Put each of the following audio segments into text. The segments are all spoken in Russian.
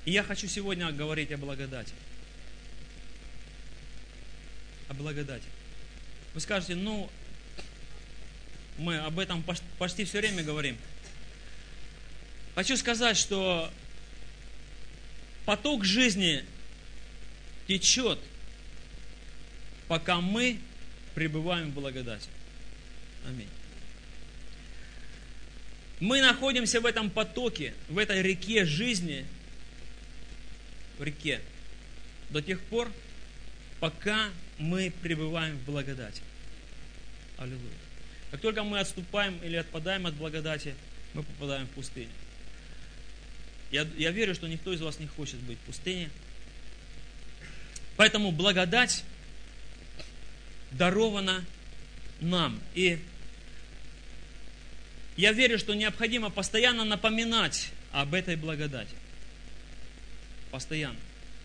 И я хочу сегодня говорить о благодати. О благодати. Вы скажете, мы об этом почти все время говорим. Хочу сказать, что поток жизни течет, пока мы пребываем в благодати. Аминь. Мы находимся в этом потоке, в этой реке жизни, в реке, до тех пор, пока мы пребываем в благодати. Аллилуйя. Как только мы отступаем или отпадаем от благодати, мы попадаем в пустыню. Я верю, что никто из вас не хочет быть в пустыне. Поэтому благодать дарована нам. И я верю, что необходимо постоянно напоминать об этой благодати. Постоянно.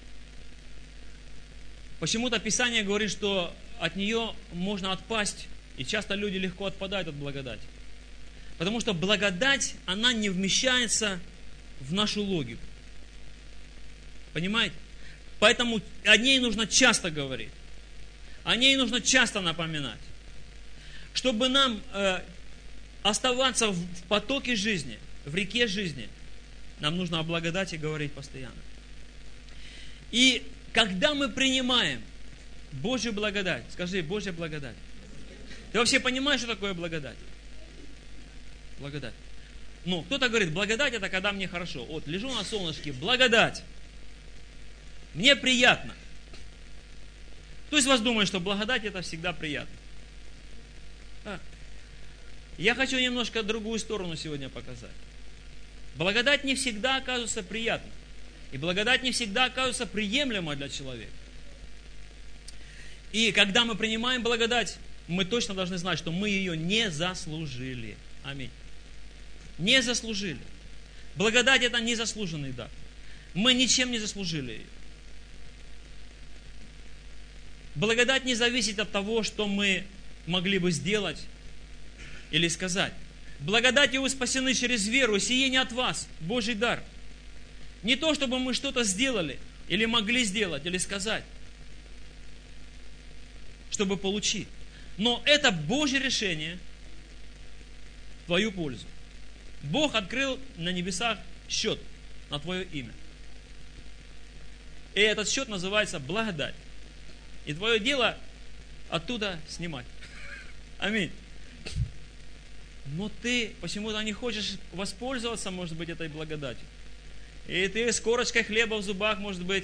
Почему-то Писание говорит, что от нее можно отпасть, и часто люди легко отпадают от благодати. Потому что благодать, она не вмещается в нашу логику. Понимаете? Поэтому о ней нужно часто говорить. О ней нужно часто напоминать. Чтобы нам оставаться в потоке жизни, в реке жизни, нам нужно о благодати говорить постоянно. И когда мы принимаем Божью благодать, скажи, Божья благодать. Ты вообще понимаешь, что такое благодать? Благодать. Кто-то говорит, благодать это когда мне хорошо. Вот, лежу на солнышке, благодать. Мне приятно. Кто из вас думает, что благодать это всегда приятно? Я хочу немножко другую сторону сегодня показать. Благодать не всегда оказывается приятной. И благодать не всегда оказывается приемлемой для человека. И когда мы принимаем благодать, мы точно должны знать, что мы ее не заслужили. Аминь. Не заслужили. Благодать это незаслуженный дар. Мы ничем не заслужили ее. Благодать не зависит от того, что мы могли бы сделать или сказать. Благодатью вы спасены через веру, и сие не от вас, Божий дар. Не то, чтобы мы что-то сделали, или могли сделать, или сказать, чтобы получить. Но это Божье решение в твою пользу. Бог открыл на небесах счет на твое имя. И этот счет называется благодать. И твое дело оттуда снимать. Аминь. Но ты почему-то не хочешь воспользоваться, может быть, этой благодатью. И ты с корочкой хлеба в зубах, может быть,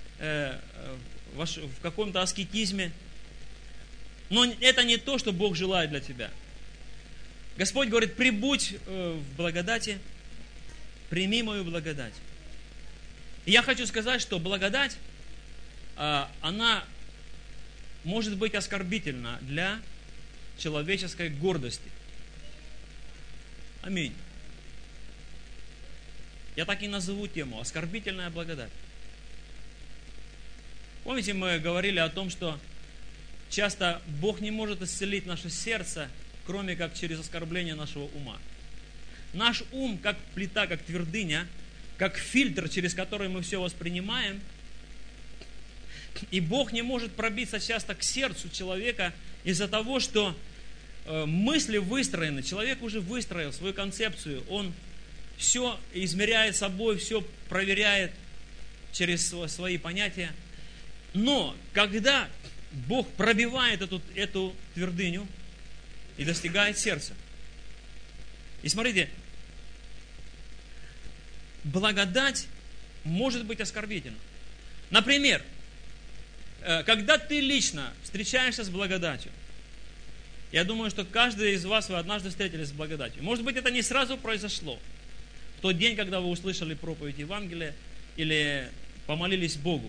в каком-то аскетизме. Но это не то, что Бог желает для тебя. Господь говорит, прибудь в благодати, прими мою благодать. И я хочу сказать, что благодать, она может быть оскорбительна для человеческой гордости. Аминь. Я так и назову тему «Оскорбительная благодать». Помните, мы говорили о том, что часто Бог не может исцелить наше сердце, кроме как через оскорбление нашего ума. Наш ум, как плита, как твердыня, как фильтр, через который мы все воспринимаем. И Бог не может пробиться часто к сердцу человека из-за того, что мысли выстроены. Человек уже выстроил свою концепцию. Он все измеряет собой, все проверяет через свои понятия. Но когда Бог пробивает эту твердыню и достигает сердца. И смотрите, благодать может быть оскорбительна. Например, когда ты лично встречаешься с благодатью, я думаю, что каждый из вас, вы однажды встретились с благодатью. Может быть, это не сразу произошло. В тот день, когда вы услышали проповедь Евангелия или помолились Богу.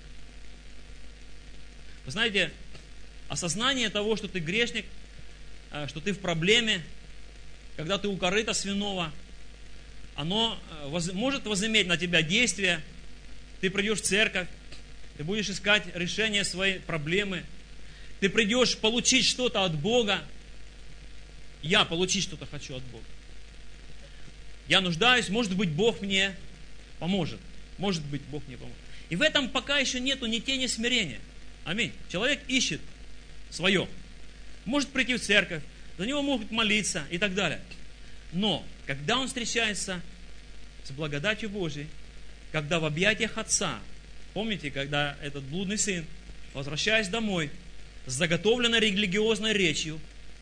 Вы знаете, осознание того, что ты грешник, что ты в проблеме, когда ты у корыта свиного, оно может возыметь на тебя действие. Ты придешь в церковь, ты будешь искать решение своей проблемы. Ты придешь получить что-то от Бога. Я получить что-то хочу от Бога. Я нуждаюсь, может быть, Бог мне поможет. Может быть, Бог не поможет. И в этом пока еще нету ни тени смирения. Аминь. Человек ищет свое. Может прийти в церковь, за него могут молиться и так далее. Но, когда он встречается с благодатью Божией, когда в объятиях Отца, помните, когда этот блудный сын, возвращаясь домой, с заготовленной религиозной речью,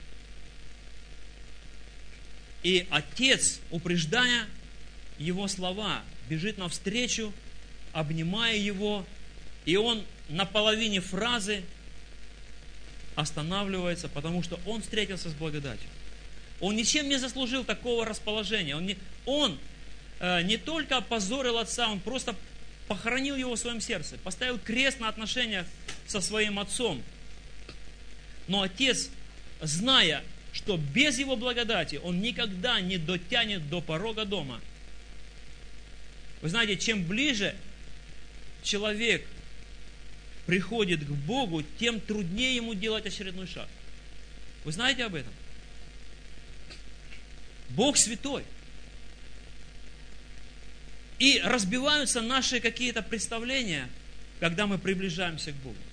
и Отец, упреждая его слова, бежит навстречу, обнимая его, и он на половине фразы останавливается, потому что он встретился с благодатью. Он ничем не заслужил такого расположения. Он не только опозорил отца, он просто похоронил его в своем сердце, поставил крест на отношениях со своим отцом. Но отец, зная, что без его благодати он никогда не дотянет до порога дома. Вы знаете, чем ближе человек приходит к Богу, тем труднее ему делать очередной шаг. Вы знаете об этом? Бог святой. И разбиваются наши какие-то представления, когда мы приближаемся к Богу.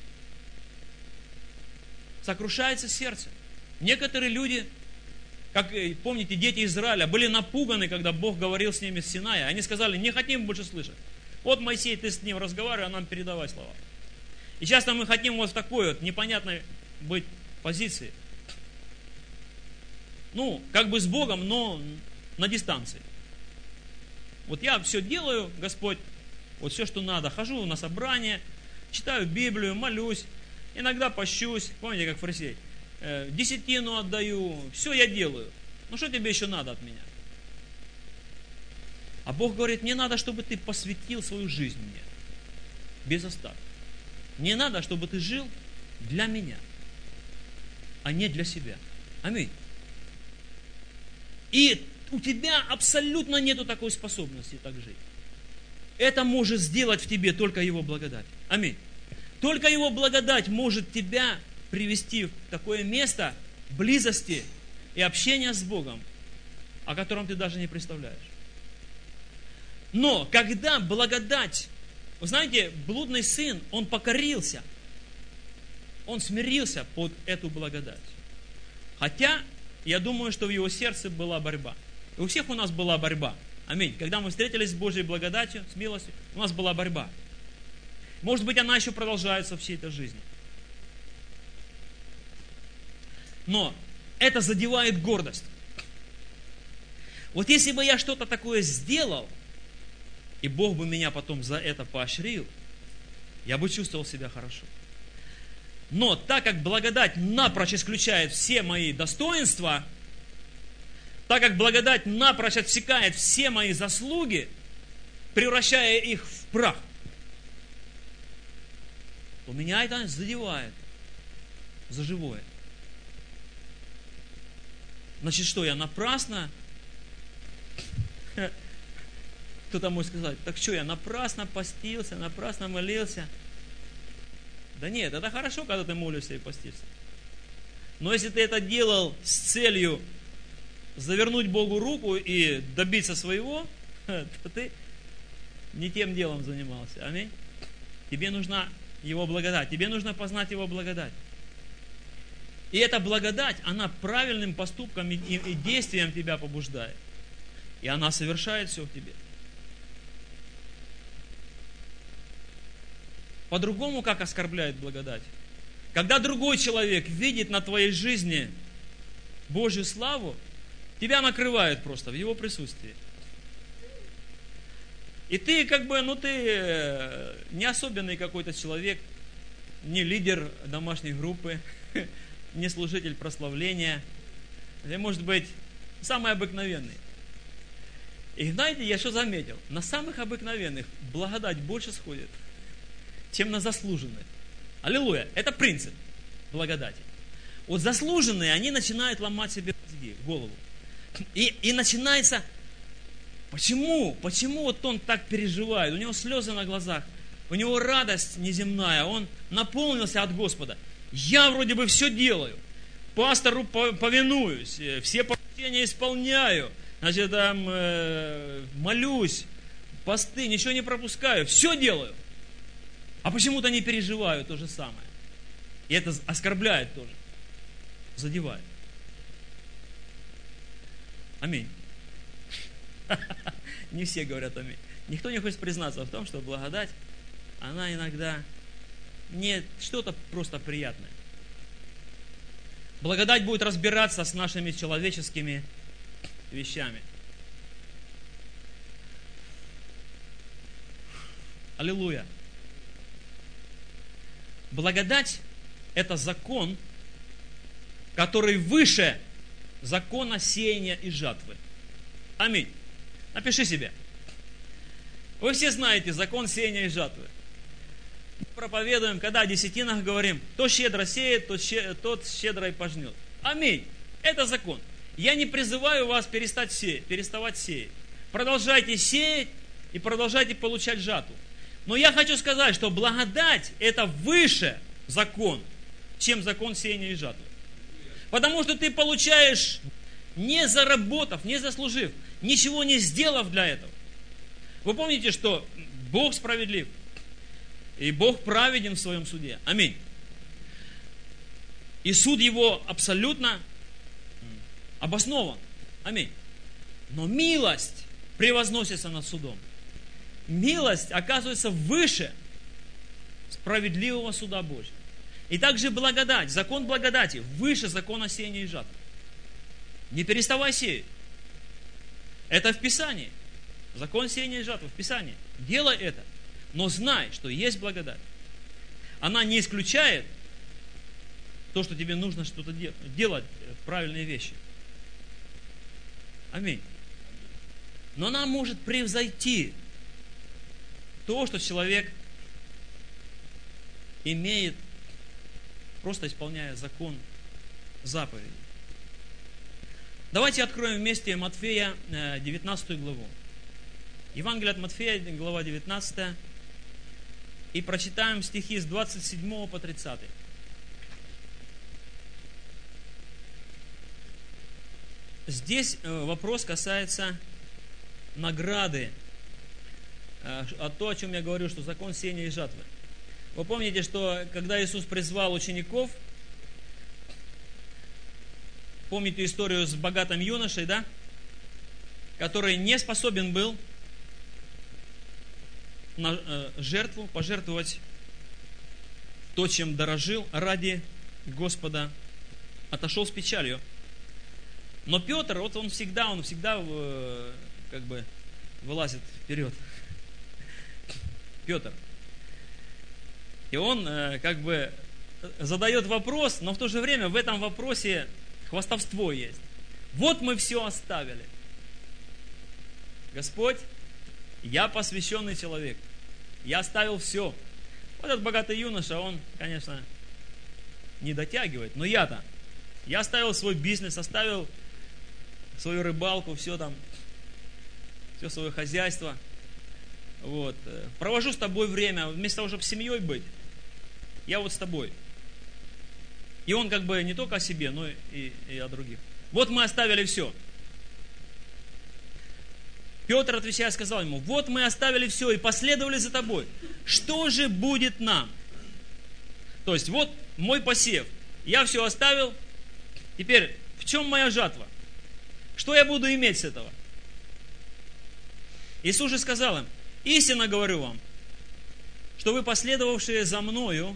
Сокрушается сердце. Некоторые люди, как помните, дети Израиля, были напуганы, когда Бог говорил с ними с Синая. Они сказали, не хотим больше слышать. Вот, Моисей, ты с ним разговаривай, а нам передавай слова. И часто мы хотим вот в такой вот непонятной быть позиции. Как бы с Богом, но на дистанции. Вот я все делаю, Господь, вот все, что надо. Хожу на собрание, читаю Библию, молюсь, иногда пощусь. Помните, как фарисей? Десятину отдаю, все я делаю. Что тебе еще надо от меня? А Бог говорит, мне надо, чтобы ты посвятил свою жизнь мне. Без остатка. Мне надо, чтобы ты жил для меня, а не для себя. Аминь. И у тебя абсолютно нету такой способности так жить. Это может сделать в тебе только Его благодать. Аминь. Только Его благодать может тебя привести в такое место близости и общения с Богом, о котором ты даже не представляешь. Но когда благодать, вы знаете, блудный сын, он покорился, он смирился под эту благодать. Хотя, я думаю, что в его сердце была борьба. И у всех у нас была борьба. Аминь. Когда мы встретились с Божьей благодатью, с милостью, у нас была борьба. Может быть, она еще продолжается всей этой жизни. Но это задевает гордость. Вот если бы я что-то такое сделал, и Бог бы меня потом за это поощрил, я бы чувствовал себя хорошо. Но так как благодать напрочь исключает все мои достоинства, так как благодать напрочь отсекает все мои заслуги, превращая их в прах, то меня это задевает за живое. Значит, что, я напрасно? Кто-то может сказать, так что, я напрасно постился, напрасно молился? Да нет, это хорошо, когда ты молишься и постишься. Но если ты это делал с целью завернуть Богу руку и добиться своего, то ты не тем делом занимался. Аминь. Тебе нужна Его благодать. Тебе нужно познать Его благодать. И эта благодать, она правильным поступком и действием тебя побуждает. И она совершает все в тебе. По-другому как оскорбляет благодать? Когда другой человек видит на твоей жизни Божью славу, тебя накрывает просто в его присутствии. И ты ты не особенный какой-то человек, не лидер домашней группы, не служитель прославления, или, может быть, самый обыкновенный. И знаете, я что заметил? На самых обыкновенных благодать больше сходит, чем на заслуженных. Аллилуйя! Это принцип благодати. Вот заслуженные, они начинают ломать себе голову. И начинается, почему вот он так переживает? У него слезы на глазах, у него радость неземная, он наполнился от Господа. Я вроде бы все делаю, пастору повинуюсь, все поручения исполняю, молюсь, посты, ничего не пропускаю, все делаю. А почему-то не переживаю то же самое. И это оскорбляет тоже, задевает. Аминь. Не все говорят аминь. Никто не хочет признаться в том, что благодать, она иногда не что-то просто приятное. Благодать будет разбираться с нашими человеческими вещами. Аллилуйя. Благодать – это закон, который выше закона сеяния и жатвы. Аминь. Напиши себе. Вы все знаете закон сеяния и жатвы. Мы проповедуем, когда о десятинах говорим, кто щедро сеет, тот щедро и пожнет. Аминь. Это закон. Я не призываю вас переставать сеять. Продолжайте сеять и продолжайте получать жатву. Но я хочу сказать, что благодать – это выше закон, чем закон сеяния и жатвы. Потому что ты получаешь, не заработав, не заслужив, ничего не сделав для этого. Вы помните, что Бог справедлив, и Бог праведен в своем суде. Аминь. И суд его абсолютно обоснован. Аминь. Но милость превозносится над судом. Милость оказывается выше справедливого суда Божьего. И также благодать, закон благодати, выше закона сеяния и жатвы. Не переставай сеять. Это в Писании. Закон сеяния и жатвы в Писании. Делай это. Но знай, что есть благодать. Она не исключает то, что тебе нужно что-то делать, правильные вещи. Аминь. Но она может превзойти то, что человек имеет, просто исполняя закон заповедей. Давайте откроем вместе Матфея 19 главу. Евангелие от Матфея, глава 19, и прочитаем стихи с 27 по 30. Здесь вопрос касается награды, то, о чем я говорю, что закон сеяния и жатвы. Вы помните, что когда Иисус призвал учеников, помните историю с богатым юношей, да? Который не способен был на жертву, пожертвовать то, чем дорожил ради Господа, отошел с печалью. Но Петр, вот он всегда как бы вылазит вперед. Петр. И он как бы задает вопрос, но в то же время в этом вопросе хвастовство есть. Вот мы все оставили. Господь, я посвященный человек. Я оставил все. Вот этот богатый юноша, он, конечно, не дотягивает, но я оставил свой бизнес, оставил свою рыбалку, все свое хозяйство. Вот. Провожу с тобой время, вместо того, чтобы с семьей быть, я вот с тобой. И он как бы не только о себе, но и о других. Вот мы оставили все. Петр, отвечая, сказал ему: вот мы оставили все и последовали за тобой. Что же будет нам? То есть, вот мой посев. Я все оставил. Теперь, в чем моя жатва? Что я буду иметь с этого? Иисус же сказал им: истинно говорю вам, что вы, последовавшие за мною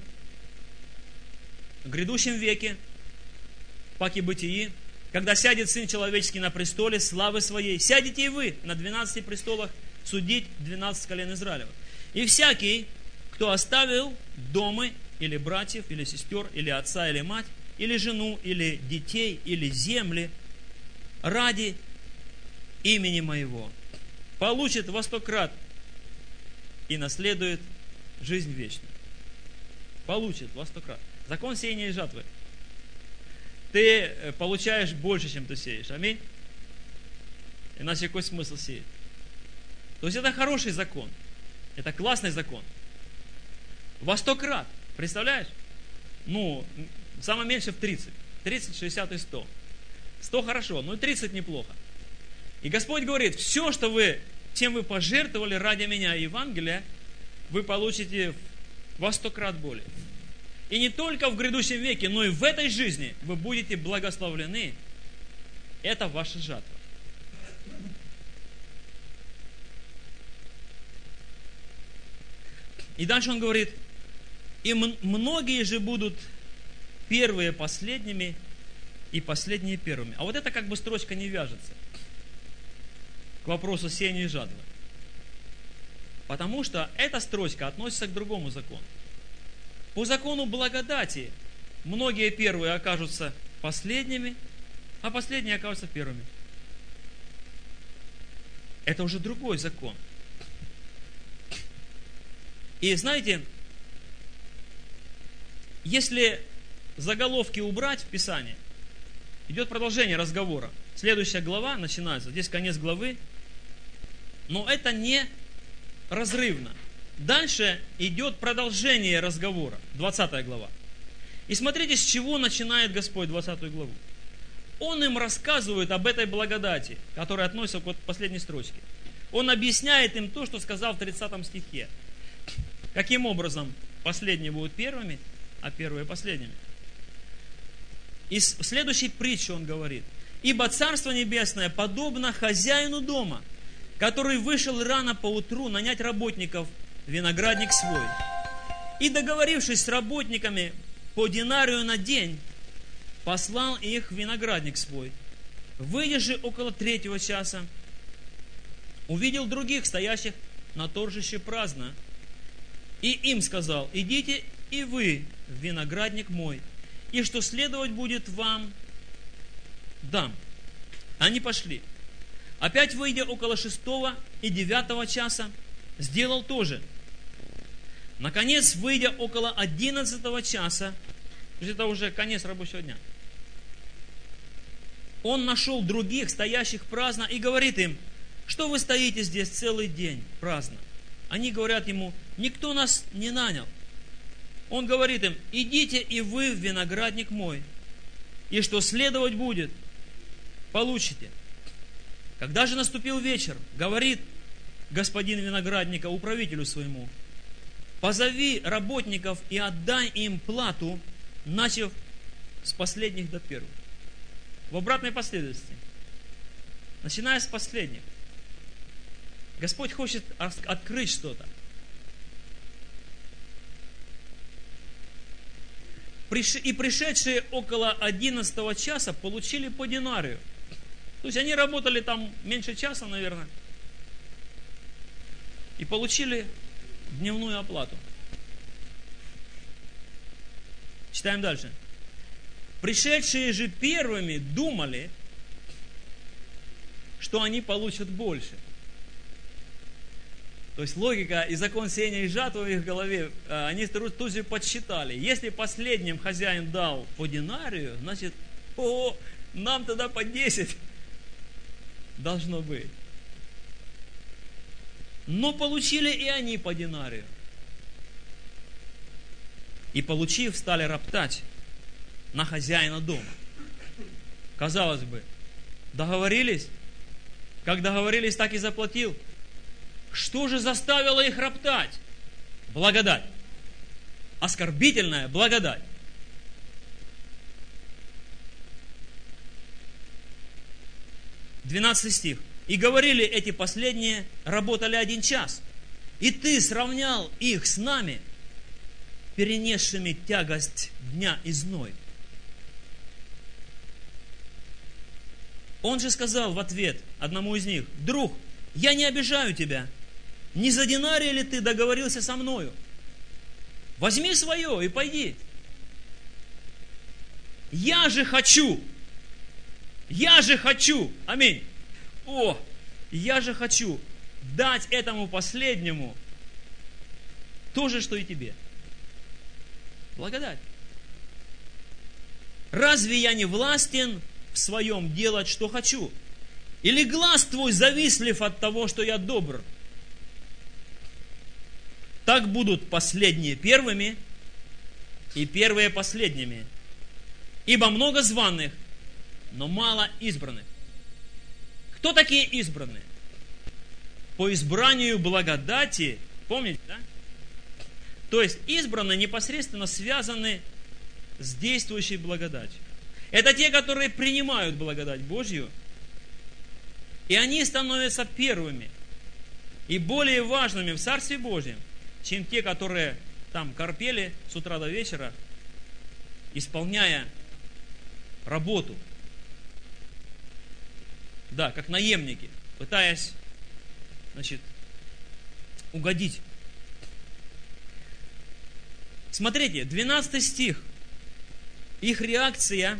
в грядущем веке, паки бытии, когда сядет Сын Человеческий на престоле славы Своей, сядете и вы на 12 престолах судить 12 колен Израилева. И всякий, кто оставил дома, или братьев, или сестер, или отца, или мать, или жену, или детей, или земли, ради имени Моего, получит во 100 крат и наследует жизнь вечную. Получит во 100 крат. Закон сеяния и жатвы. Ты получаешь больше, чем ты сеешь. Аминь. Иначе какой смысл сеять? То есть это хороший закон. Это классный закон. Во 100 крат. Представляешь? Самое меньше в 30. 30, 60 и 100. 100 хорошо, но и 30 неплохо. И Господь говорит: все, что вы чем вы пожертвовали ради меня Евангелия, вы получите во 100 крат более. И не только в грядущем веке, но и в этой жизни вы будете благословлены. Это ваша жатва. И дальше он говорит, и многие же будут первые последними, и последние первыми. А вот это как бы строчка не вяжется к вопросу сеяния и жатвы. Потому что эта строчка относится к другому закону. По закону благодати многие первые окажутся последними, а последние окажутся первыми. Это уже другой закон. И знаете, если заголовки убрать в Писании, идет продолжение разговора. Следующая глава начинается, здесь конец главы, но это не разрывно. Дальше идет продолжение разговора, 20 глава. И смотрите, с чего начинает Господь 20 главу. Он им рассказывает об этой благодати, которая относится к последней строчке. Он объясняет им то, что сказал в 30 стихе. Каким образом последние будут первыми, а первые последними. И в следующей притче он говорит: «Ибо Царство Небесное подобно хозяину дома, который вышел рано поутру нанять работников в виноградник свой. И, договорившись с работниками по динарию на день, послал их в виноградник свой. Выйдя же около 3 часа, увидел других, стоящих на торжище праздно, и им сказал: идите и вы в виноградник мой, и что следовать будет вам, дам. Они пошли. Опять выйдя около 6 и 9 часа, сделал то же. Наконец, выйдя около 11 часа, то есть это уже конец рабочего дня, он нашел других, стоящих праздно, и говорит им: что вы стоите здесь целый день праздно? Они говорят ему: никто нас не нанял. Он говорит им: идите и вы в виноградник мой, и что следовать будет, получите. Когда же наступил вечер, говорит господин виноградника управителю своему: позови работников и отдай им плату, начав с последних до первых. В обратной последовательности. Начиная с последних. Господь хочет открыть что-то. И пришедшие около 11 часа получили по динарию. То есть они работали там меньше часа, наверное, и получили дневную оплату. Читаем дальше. Пришедшие же первыми думали, что они получат больше. То есть логика и закон сеяния и жатвы в их голове, они тут же подсчитали. Если последним хозяин дал по динарию, значит, нам тогда по 10 должно быть. Но получили и они по динарию. И, получив, стали роптать на хозяина дома. Казалось бы, договорились? Как договорились, так и заплатил. Что же заставило их роптать? Благодать. Оскорбительная благодать. Двенадцатый стих. И говорили эти последние, работали 1 час. И ты сравнял их с нами, перенесшими тягость дня и зной. Он же сказал в ответ одному из них: друг, я не обижаю тебя. Не за динарий ли ты договорился со мною? Возьми свое и пойди. Я же хочу. Аминь. Я же хочу дать этому последнему то же, что и тебе. Благодать. Разве я не властен в своем делать, что хочу? Или глаз твой завистлив от того, что я добр? Так будут последние первыми, и первые последними. Ибо много званых, но мало избранных. Кто такие избранные? по избранию благодати, помните, да? То есть избранные непосредственно связаны с действующей благодатью. Это те, которые принимают благодать Божью, и они становятся первыми и более важными в Царстве Божьем, чем те, которые там корпели с утра до вечера, исполняя работу. Да, как наемники, пытаясь, угодить. Смотрите, 12 стих. Их реакция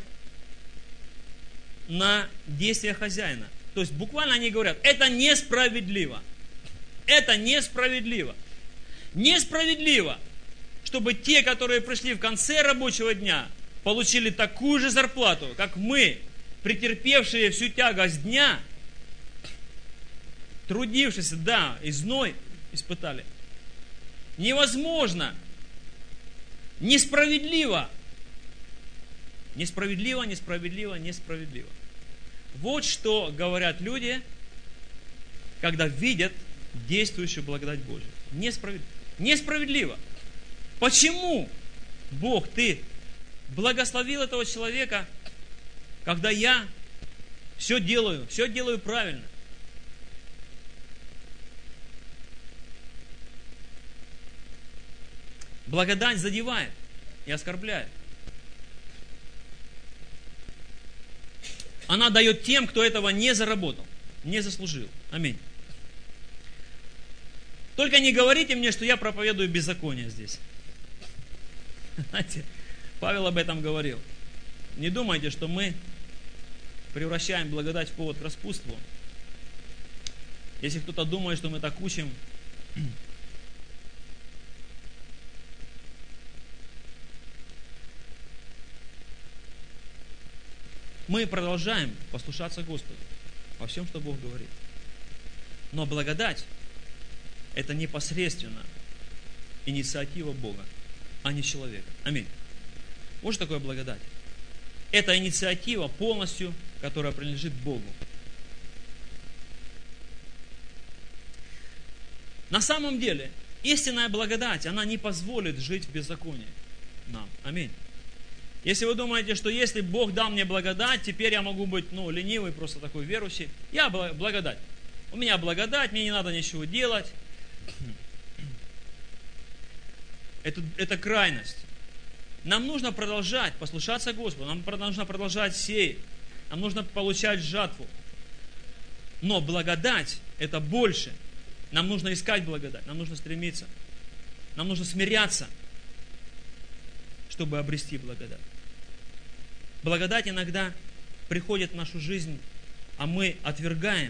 на действия хозяина. То есть буквально они говорят, это несправедливо. Это несправедливо. Несправедливо, чтобы те, которые пришли в конце рабочего дня, получили такую же зарплату, как мы, претерпевшие всю тягость дня, трудившиеся, да, и зной испытали. Невозможно. Несправедливо. Несправедливо, несправедливо, несправедливо. Вот что говорят люди, когда видят действующую благодать Божию. Несправедливо. Несправедливо. Почему, Бог, Ты благословил этого человека, когда я все делаю правильно? Благодать задевает и оскорбляет. Она дает тем, кто этого не заработал, не заслужил. Аминь. Только не говорите мне, что я проповедую беззаконие здесь. Знаете, Павел об этом говорил. Не думайте, что мы превращаем благодать в повод к распутству. Если кто-то думает, что мы так учим, мы продолжаем послушаться Господу во всем, что Бог говорит. Но благодать – это непосредственно инициатива Бога, а не человека. Аминь. Вот что такое благодать. Это инициатива полностью, которая принадлежит Богу. На самом деле, истинная благодать, она не позволит жить в беззаконии нам. Аминь. Если вы думаете, что если Бог дал мне благодать, теперь я могу быть, ленивый, просто такой верующий. Я благодать. У меня благодать, мне не надо ничего делать. Это крайность. Нам нужно продолжать послушаться Господу, нам нужно продолжать сеять, нам нужно получать жатву. Но благодать – это больше. Нам нужно искать благодать, нам нужно стремиться, нам нужно смиряться, чтобы обрести благодать. Благодать иногда приходит в нашу жизнь, а мы отвергаем.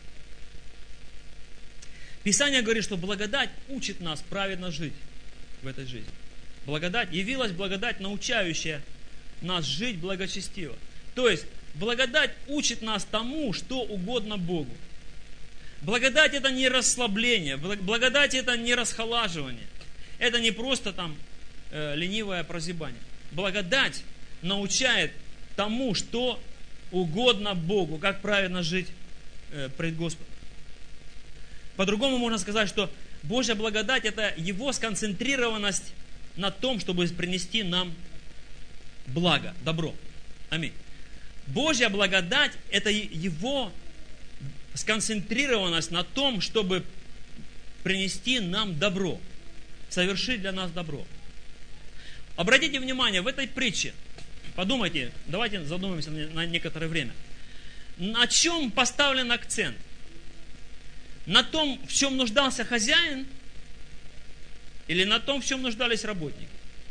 Писание говорит, что благодать учит нас праведно жить в этой жизни. Явилась благодать, научающая нас жить благочестиво. То есть, благодать учит нас тому, что угодно Богу. Благодать – это не расслабление, благодать – это не расхолаживание. Это не просто ленивое прозябание. Благодать научает тому, что угодно Богу, как правильно жить пред Господом. По-другому можно сказать, что Божья благодать – это Его сконцентрированность на том, чтобы принести нам благо, добро. Аминь. Божья благодать – это Его сконцентрированность на том, чтобы принести нам добро, совершить для нас добро. Обратите внимание, в этой притче, подумайте, давайте задумаемся на некоторое время, на чем поставлен акцент? На том, в чем нуждался хозяин, или на том, в чем нуждались работники?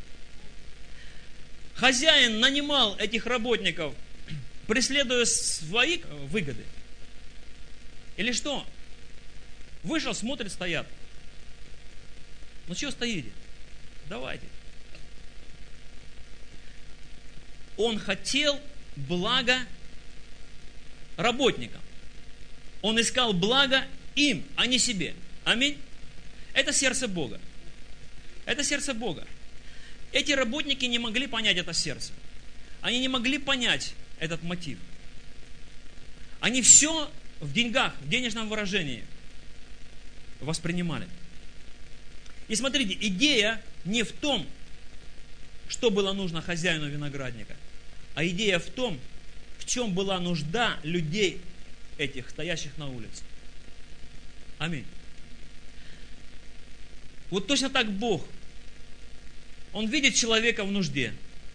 Хозяин нанимал этих работников, преследуя свои выгоды. Или что? Вышел, смотрит, стоят. Ну чего стоите? Давайте. Он хотел блага работникам. Он искал благо им, а не себе. Аминь. Это сердце Бога. Это сердце Бога. Эти работники не могли понять это сердце. Они не могли понять этот мотив. Они все в деньгах, в денежном выражении. воспринимали. И смотрите, идея не в том, что было нужно хозяину виноградника, а идея в том, в чем была нужда людей этих, стоящих на улице. Аминь. Вот точно так Бог. Он видит человека в нужде.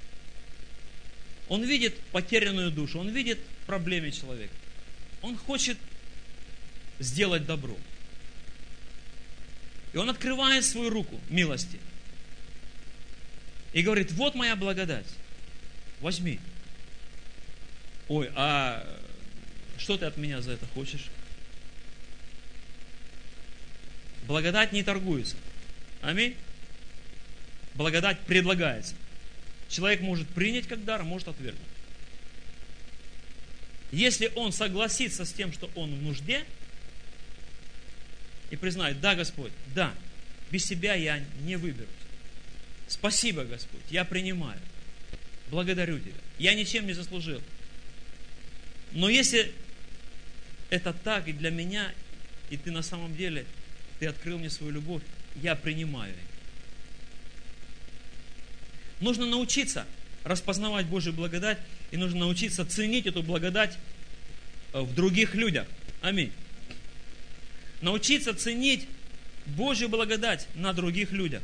Он видит потерянную душу. Он видит проблемы человека. Он хочет сделать добро. И он открывает свою руку милости. И говорит, вот моя благодать. Возьми. Ой, а что ты от меня за это хочешь? Благодать не торгуется. Аминь. Благодать предлагается. Человек может принять как дар, а может отвергнуть. Если он согласится с тем, что он в нужде, и признает, да, Господь, да, без себя я не выберусь. Спасибо, Господь, я принимаю. Благодарю Тебя. Я ничем не заслужил. Но если это так и для меня, и Ты на самом деле, Ты открыл мне свою любовь, я принимаю ее. Нужно научиться распознавать Божью благодать, и нужно научиться ценить эту благодать в других людях. Аминь. Научиться ценить Божью благодать на других людях.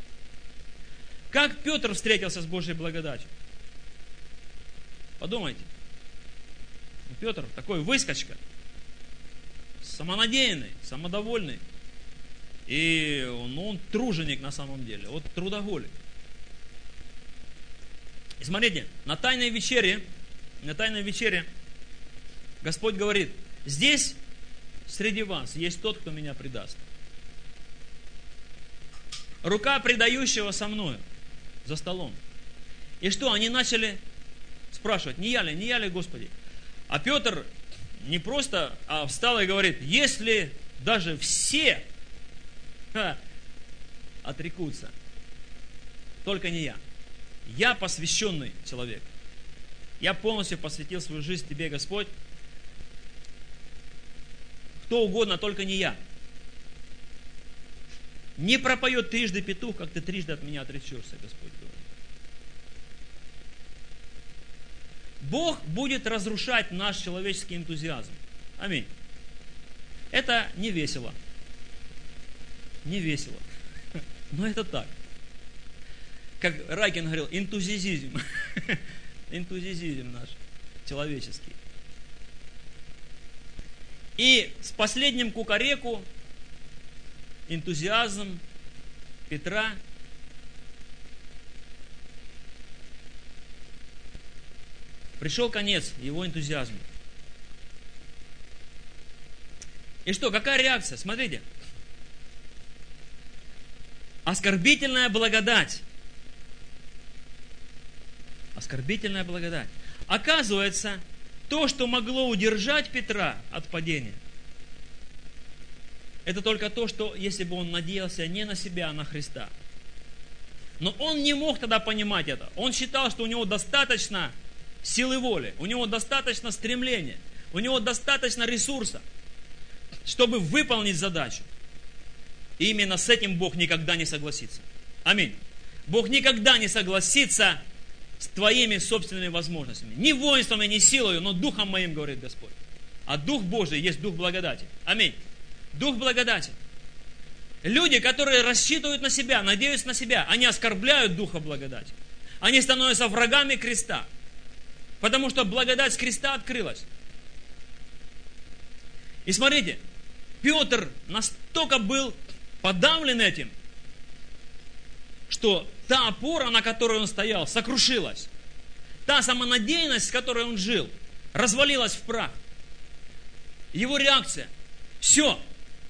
Как Петр встретился с Божьей благодатью? Подумайте. Петр такой выскочка, самонадеянный, самодовольный. И он труженик на самом деле, вот трудоголик. И смотрите, на Тайной вечере Господь говорит, здесь среди вас есть тот, кто меня предаст. Рука предающего со мною за столом. И что, они начали спрашивать, не я ли, Господи? А Петр не просто встал и говорит, если даже все отрекутся, только не я. Я посвященный человек. Я полностью посвятил свою жизнь Тебе, Господь. Кто угодно, только не я. Не пропоет трижды петух, как Ты трижды от меня отречешься, Господь говорит. Бог будет разрушать наш человеческий энтузиазм. Аминь. Это не весело. Не весело. Но это так. Как Райкин говорил, энтузиазм. Энтузиазм наш человеческий. И с последним кукареку энтузиазм Петра пришел конец его энтузиазму. И что, какая реакция? Смотрите. Оскорбительная благодать. Оскорбительная благодать. Оказывается, то, что могло удержать Петра от падения, это только то, что если бы он надеялся не на себя, а на Христа. Но он не мог тогда понимать это. Он считал, что у него достаточно силы воли, у него достаточно стремления, у него достаточно ресурса, чтобы выполнить задачу. И именно с этим Бог никогда не согласится. Аминь. Бог никогда не согласится с твоими собственными возможностями. Ни воинством и ни силою, но духом моим, говорит Господь. А Дух Божий есть Дух благодати. Аминь. Дух благодати. Люди, которые рассчитывают на себя, надеются на себя, они оскорбляют Духа благодати. Они становятся врагами креста. Потому что благодать с креста открылась. И смотрите, Петр настолько был подавлен этим, что та опора, на которой он стоял, сокрушилась. Та самонадеянность, с которой он жил, развалилась в прах. Его реакция: все,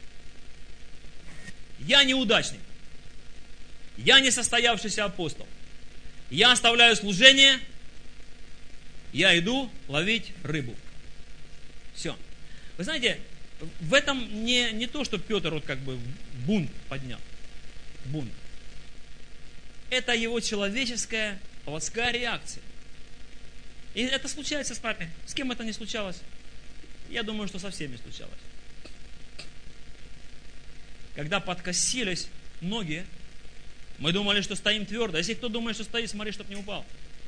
я неудачник, я несостоявшийся апостол, я оставляю служение, я иду ловить рыбу. Все. Вы знаете, в этом не то, что Петр вот как бы бунт поднял. Бунт. Это его человеческая, плотская реакция. И это случается с нами. С кем это не случалось? Я думаю, что со всеми случалось. когда подкосились ноги, мы думали, что стоим твердо. Если кто думает, что стоит, смотри, чтоб не упал.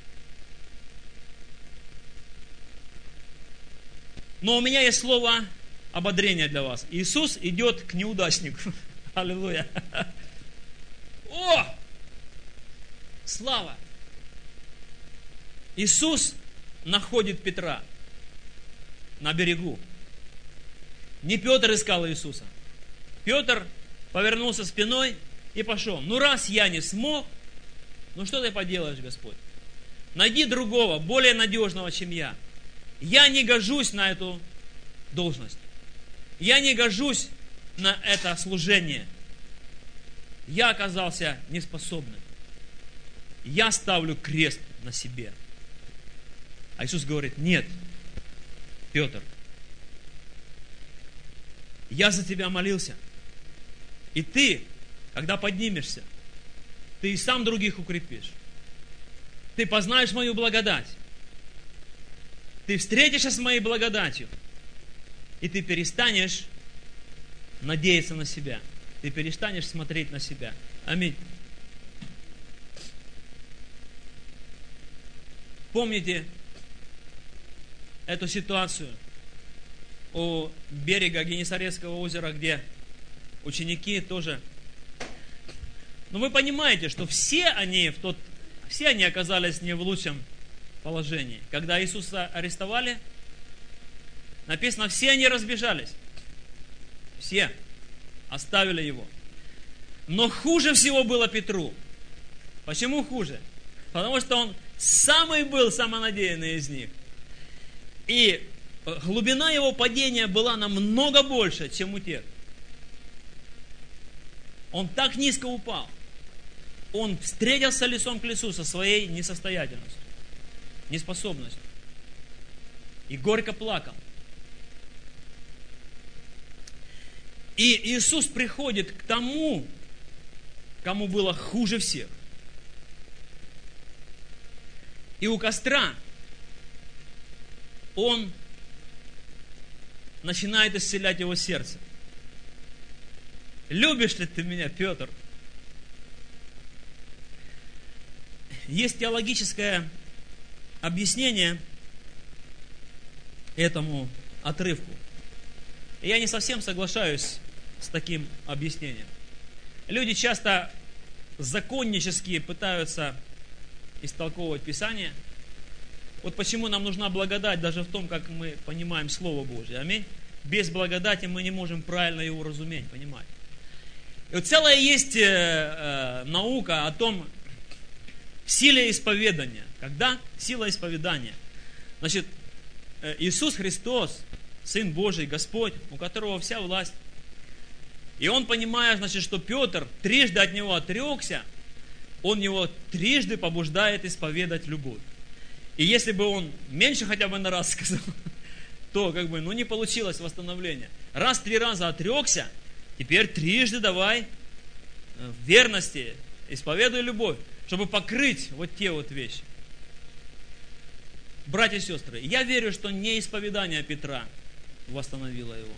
Но у меня есть слово ободрения для вас. Иисус идет к неудачнику. Аллилуйя. О! Слава! Иисус находит Петра на берегу. Не Петр искал Иисуса. Петр повернулся спиной и пошел. Ну раз я не смог, ну что ты поделаешь, Господь? Найди другого, более надежного, чем я. Я не гожусь на эту должность. Я не гожусь на это служение. Я оказался неспособным. Я ставлю крест на себе. А Иисус говорит: нет, Петр, я за тебя молился. И ты, когда поднимешься, ты и сам других укрепишь. Ты познаешь мою благодать. Ты встретишься с моей благодатью. И ты перестанешь надеяться на себя. Ты перестанешь смотреть на себя. Аминь. Помните эту ситуацию у берега Генесарецкого озера, где ученики тоже... Но вы понимаете, что все они оказались не в лучшем положении. Когда Иисуса арестовали, написано, все они разбежались. Все оставили его. Но хуже всего было Петру. Почему хуже? Потому что он самый был самонадеянный из них. И глубина его падения была намного больше, чем у тех. Он так низко упал. Он встретился лицом к лицу со своей несостоятельностью, неспособностью. И горько плакал. И Иисус приходит к тому, кому было хуже всех. И у костра Он начинает исцелять его сердце. Любишь ли ты меня, Петр? Есть теологическое объяснение этому отрывку. И я не совсем соглашаюсь с таким объяснением. Люди часто законнически пытаются истолковывать Писание. Вот почему нам нужна благодать даже в том, как мы понимаем Слово Божье. Аминь. Без благодати мы не можем правильно его разуметь, понимать. И вот целая есть наука о том, силе исповедания. Когда? Сила исповедания. Значит, Иисус Христос, Сын Божий, Господь, у которого вся власть. И он, понимая, значит, что Петр трижды от него отрекся, он его трижды побуждает исповедать любовь. И если бы он меньше хотя бы на раз сказал, то не получилось восстановление. Раз 3 раза отрекся, теперь трижды давай в верности исповедуй любовь, чтобы покрыть вот те вот вещи. Братья и сестры, я верю, что не исповедание Петра восстановило его,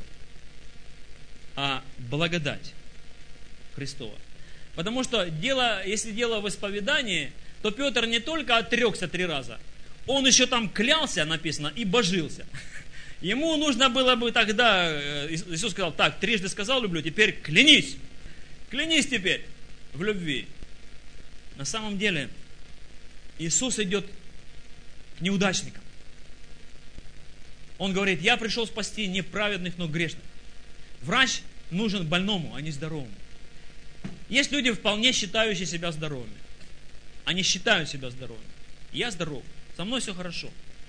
а благодать Христова. Потому что если дело в исповедании, то Петр не только отрекся 3 раза, он еще там клялся, написано, и божился. Ему нужно было бы тогда, Иисус сказал, так, трижды сказал люблю, теперь клянись. Клянись теперь в любви. На самом деле, Иисус идет к неудачникам. Он говорит, я пришел спасти не праведных, но грешных. Врач нужен больному, а не здоровому. Есть люди, вполне считающие себя здоровыми. Они считают себя здоровыми. Я здоров, со мной все хорошо.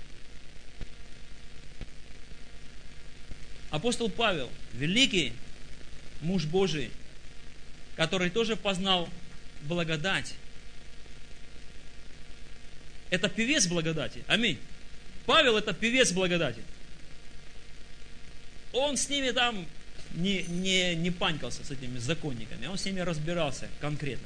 Апостол Павел, великий муж Божий, который тоже познал благодать. Это певец благодати. Аминь. Павел это певец благодати. Он с ними там не панькался, с этими законниками. Он с ними разбирался конкретно.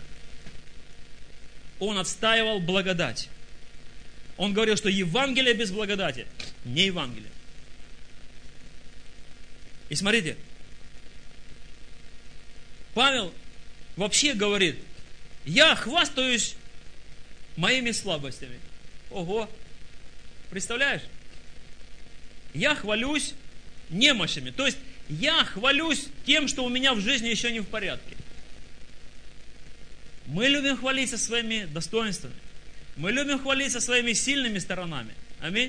Он отстаивал благодать. Он говорил, что Евангелие без благодати не Евангелие. И смотрите, Павел вообще говорит, я хвастаюсь моими слабостями. Ого! Представляешь? Я хвалюсь немощами. То есть, я хвалюсь тем, что у меня в жизни еще не в порядке. Мы любим хвалиться своими достоинствами. Мы любим хвалиться своими сильными сторонами. Аминь?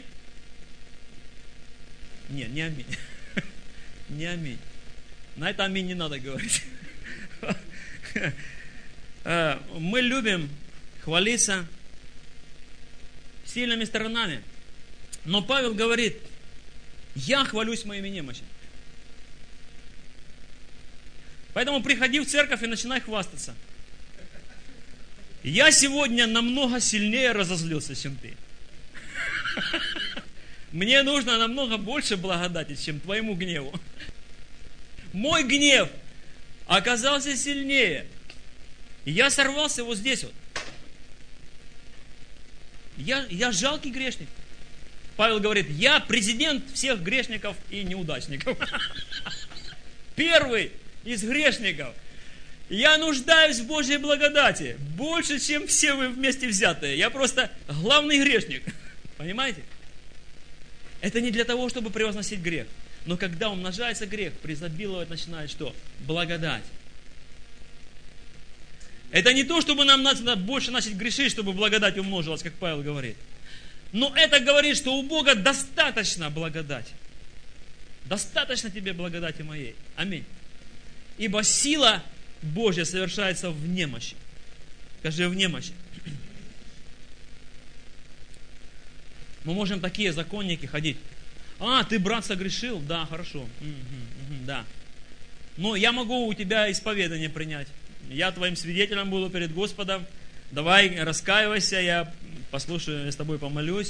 Нет, не аминь. Не аминь. На это аминь не надо говорить. Мы любим хвалиться сильными сторонами. Но Павел говорит, я хвалюсь моими немощами. Поэтому приходи в церковь и начинай хвастаться. Я сегодня намного сильнее разозлился, чем ты. Мне нужно намного больше благодати, чем твоему гневу. Мой гнев оказался сильнее. Я сорвался вот здесь вот. Я жалкий грешник. Павел говорит, я президент всех грешников и неудачников. Первый из грешников. Я нуждаюсь в Божьей благодати больше, чем все вы вместе взятые. Я просто главный грешник. Понимаете? Это не для того, чтобы превозносить грех. Но когда умножается грех, преизобиловать начинает что? Благодать. Это не то, чтобы нам надо больше начать грешить, чтобы благодать умножилась, как Павел говорит. Но это говорит, что у Бога достаточно благодати. Достаточно тебе благодати моей. Аминь. Ибо сила Божья совершается в немощи. Скажи, в немощи. Мы можем такие законники ходить. Ты, брат, согрешил? Да, хорошо. Да. Но я могу у тебя исповедание принять. Я твоим свидетелем буду перед Господом. Давай, раскаивайся, я послушаю, я с тобой помолюсь.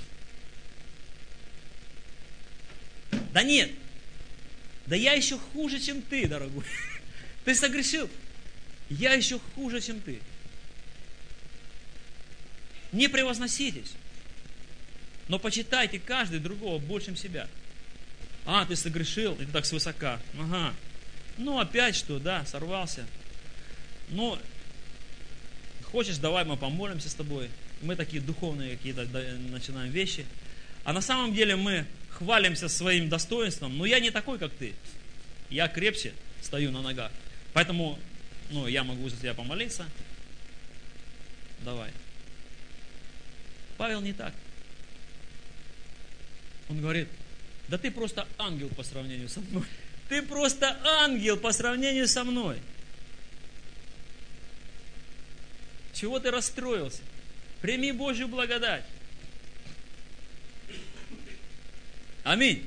Да нет. Да я еще хуже, чем ты, дорогой. Ты согрешил. Я еще хуже, чем ты. Не превозноситесь. Но почитайте каждый другого большим себя. Ты согрешил, и ты так свысока. Ага. Опять что, да, сорвался. Хочешь, давай мы помолимся с тобой. Мы такие духовные какие-то начинаем вещи. А на самом деле мы хвалимся своим достоинством. Но я не такой, как ты. Я крепче стою на ногах. Поэтому, я могу за тебя помолиться. Давай. Павел не так. Он говорит, да ты просто ангел по сравнению со мной. Ты просто ангел по сравнению со мной. Чего ты расстроился? Прими Божью благодать. Аминь.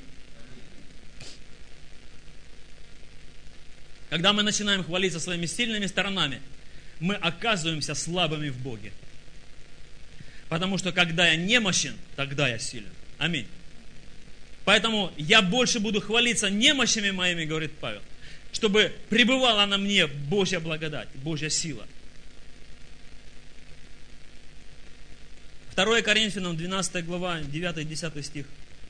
Когда мы начинаем хвалиться своими сильными сторонами, мы оказываемся слабыми в Боге. Потому что когда я немощен, тогда я силен. Аминь. Поэтому я больше буду хвалиться немощами моими, говорит Павел, чтобы пребывала на мне Божья благодать, Божья сила. 2 Коринфянам 12 глава, 9-10 стих.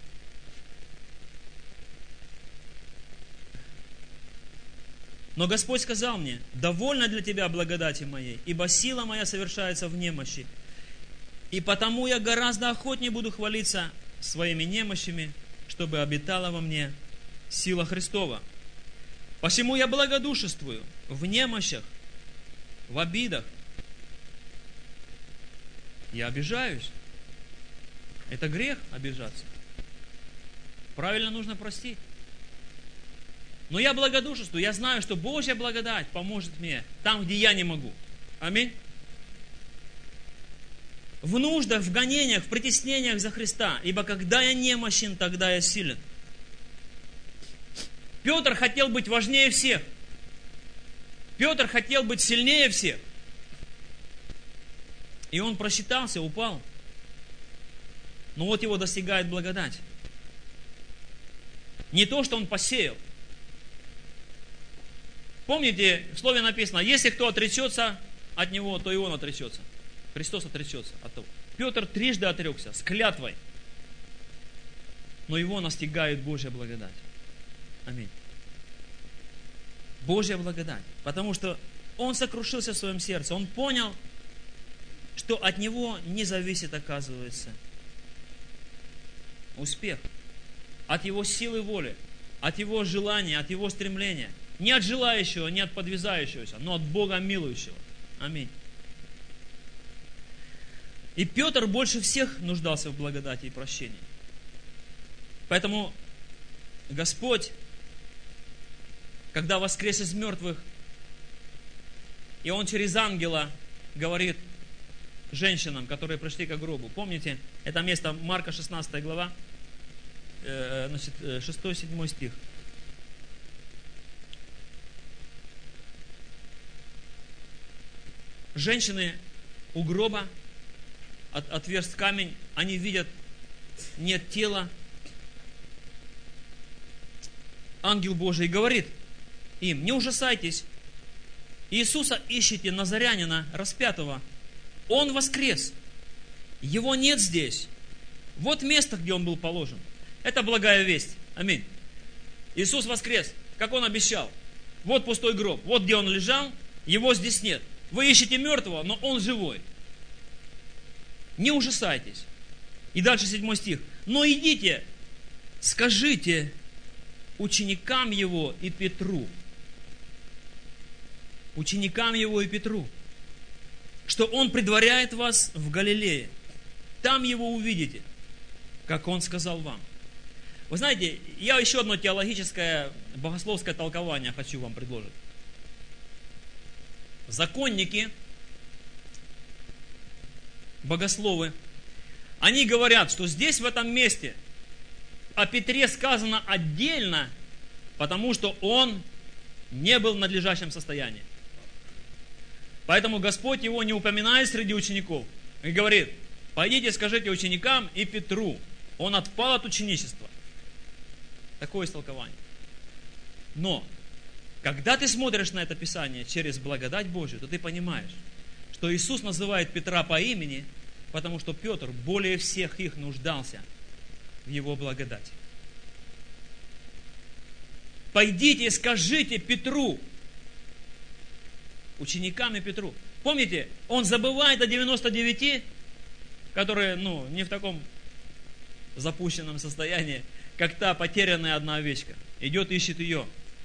Но Господь сказал мне, довольно для тебя благодати моей, ибо сила моя совершается в немощи. И потому я гораздо охотнее буду хвалиться своими немощами, чтобы обитала во мне сила Христова. Посему я благодушествую в немощах, в обидах. Я обижаюсь. Это грех обижаться. Правильно нужно простить. Но я благодушествую, я знаю, что Божья благодать поможет мне там, где я не могу. Аминь. В нуждах, в гонениях, в притеснениях за Христа. Ибо когда я немощен, тогда я силен. Петр хотел быть важнее всех. Петр хотел быть сильнее всех. И он просчитался, упал. Но вот его достигает благодать. Не то, что он посеял. Помните, в слове написано, если кто отречется от него, то и он отречется. Христос отречется от того. Петр трижды отрекся с клятвой. Но его настигает Божья благодать. Аминь. Божья благодать. Потому что он сокрушился в своем сердце. Он понял, что от него не зависит, оказывается, успех. От его силы воли, от его желания, от его стремления. Не от желающего, не от подвязающегося, но от Бога милующего. Аминь. И Петр больше всех нуждался в благодати и прощении. Поэтому Господь, когда воскрес из мертвых, и Он через ангела говорит женщинам, которые пришли к гробу. Помните, это место Марка 16 глава, 6-7 стих. Женщины у гроба, отверст камень, они видят, нет тела. Ангел Божий говорит им: не ужасайтесь, Иисуса ищете, Назарянина, распятого. Он воскрес. Его нет здесь. Вот место, где Он был положен. Это благая весть. Аминь. Иисус воскрес, как Он обещал. Вот пустой гроб. Вот где Он лежал, Его здесь нет. Вы ищете мертвого, но Он живой. Не ужасайтесь. И дальше 7 стих. Но идите, скажите ученикам Его и Петру. Ученикам Его и Петру, что Он предваряет вас в Галилее. Там Его увидите, как Он сказал вам. Вы знаете, я еще одно теологическое, богословское толкование хочу вам предложить. Законники, богословы, они говорят, что здесь, в этом месте, о Петре сказано отдельно, потому что он не был в надлежащем состоянии. Поэтому Господь его не упоминает среди учеников и говорит: пойдите, скажите ученикам и Петру, он отпал от ученичества. Такое истолкование. Но, когда ты смотришь на это Писание через благодать Божию, то ты понимаешь, что Иисус называет Петра по имени, потому что Петр более всех их нуждался в Его благодати. Пойдите и скажите Петру, ученикам и Петру. Помните, он забывает о 99, которые, не в таком запущенном состоянии, как та потерянная одна овечка. Идет, ищет ее.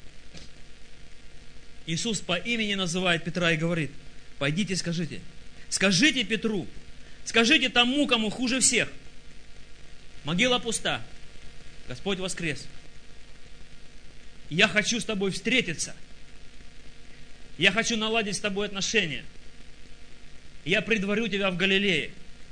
Иисус по имени называет Петра и говорит: пойдите, скажите. Скажите Петру. Скажите тому, кому хуже всех. Могила пуста. Господь воскрес. Я хочу с тобой встретиться. Я хочу наладить с тобой отношения. Я предварю тебя в Галилее.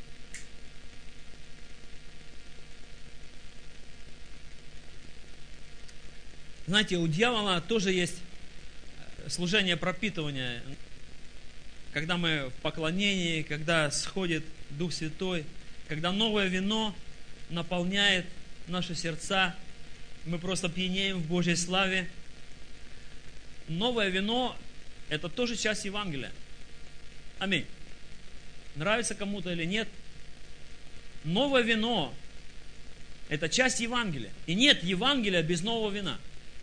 Знаете, у дьявола тоже есть служение пропитывания. Когда мы в поклонении, когда сходит Дух Святой, когда новое вино наполняет наши сердца, мы просто пьянеем в Божьей славе. Новое вино – это тоже часть Евангелия. Аминь. Нравится кому-то или нет, новое вино – это часть Евангелия. И нет Евангелия без нового вина.